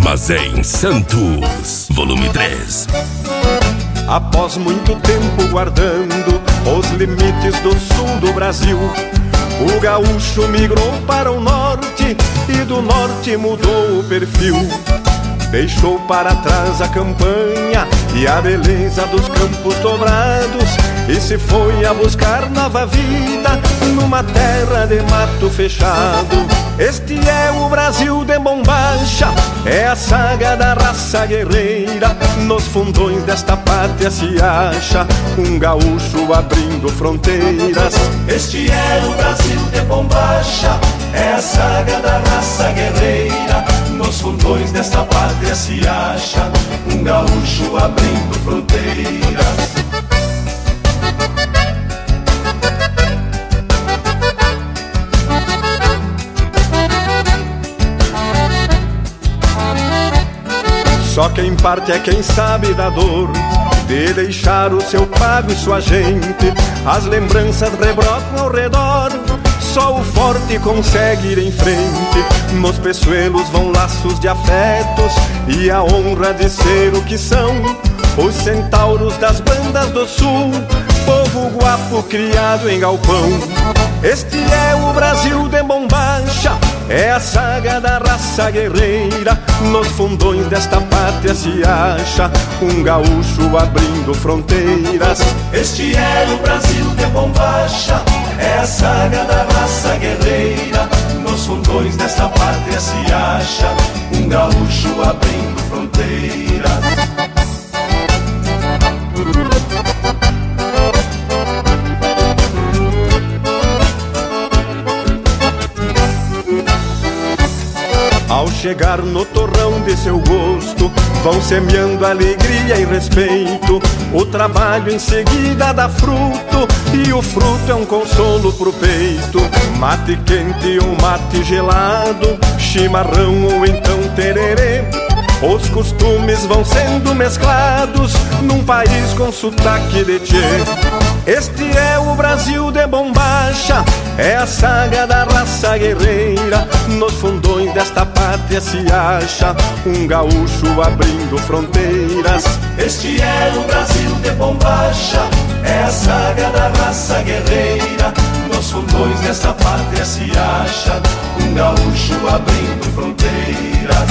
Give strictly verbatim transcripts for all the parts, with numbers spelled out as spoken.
mas é em Santos. Volume três. Após muito tempo guardando os limites do sul do Brasil, o gaúcho migrou para o norte e do norte mudou o perfil. Deixou para trás a campanha e a beleza dos campos dobrados e se foi a buscar nova vida numa terra de mato fechado. Este é o Brasil de bombacha, é a saga da raça guerreira. Nos fundões desta pátria se acha um gaúcho abrindo fronteiras. Este é o Brasil de bombacha, é a saga da raça guerreira. Nos fundões desta pátria se acha um gaúcho abrindo fronteiras. Só quem parte é quem sabe da dor de deixar o seu pago e sua gente. As lembranças rebrotam ao redor, só o forte consegue ir em frente. Nos peçoelos vão laços de afetos e a honra de ser o que são os centauros das bandas do sul, povo guapo criado em galpão. Este é o Brasil de bombacha, é a saga da raça guerreira. Nos fundões desta pátria se acha um gaúcho abrindo fronteiras. Este é o Brasil de bombacha, é a saga da raça guerreira. Nos fundões desta pátria se acha um gaúcho abrindo fronteiras. Ao chegar no torrão de seu gosto, vão semeando alegria e respeito. O trabalho em seguida dá fruto, e o fruto é um consolo pro peito. Mate quente ou mate gelado, chimarrão ou então tererê, os costumes vão sendo mesclados num país com sotaque de tchê. Este é o Brasil de bombacha, é a saga da raça guerreira. Nos fundões desta pátria se acha um gaúcho abrindo fronteiras. Este é o Brasil de bombacha, é a saga da raça guerreira. Nos fundões desta pátria se acha um gaúcho abrindo fronteiras.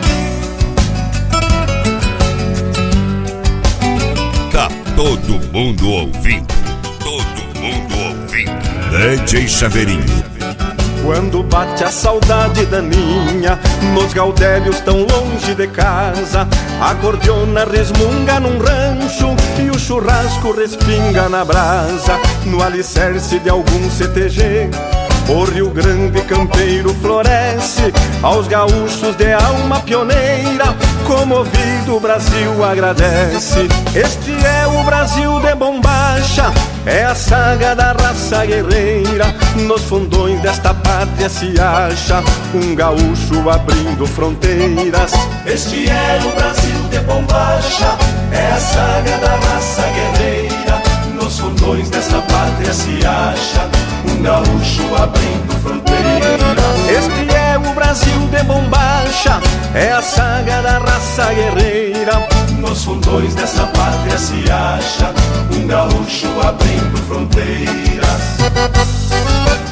Tá todo mundo ouvindo, todo mundo ouvindo. D J Chaveirinho. Quando bate a saudade daninha, nos gaudérios tão longe de casa, a cordiona resmunga num rancho e o churrasco respinga na brasa. No alicerce de algum C T G, o Rio Grande campeiro floresce aos gaúchos de alma pioneira. Comovido o Brasil agradece. Este é o Brasil de bombacha, é a saga da raça guerreira. Nos fundões desta pátria se acha um gaúcho abrindo fronteiras. Este é o Brasil de bombacha, é a saga da raça guerreira. Nos fundões desta pátria se acha um gaúcho abrindo fronteiras. Este é o Brasil de bombacha, é a saga da raça guerreira. Nos fundões desta pátria se acha um gaúcho abrindo fronteiras.